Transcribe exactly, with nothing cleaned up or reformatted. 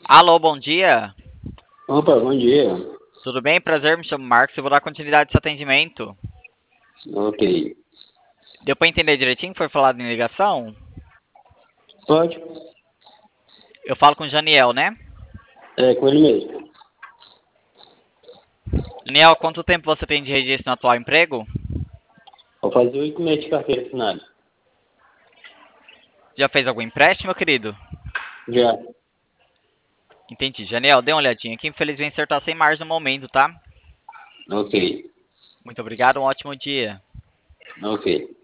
Alô, bom dia. Opa, bom dia. Tudo bem? Prazer, me chamo Marcos. Eu vou dar continuidade a esse atendimento. Ok. Deu para entender direitinho o que foi falado em ligação? Pode? Eu falo com o Janiel, né? É, com ele mesmo. Janiel, quanto tempo você tem de registro no atual emprego? Vou fazer oito meses de carteira assinada. Já fez algum empréstimo, meu querido? Já. Entendi. Janiel, dê uma olhadinha aqui. Infelizmente, o senhor tá sem margem no momento, tá? Ok. Muito obrigado, um ótimo dia. Ok.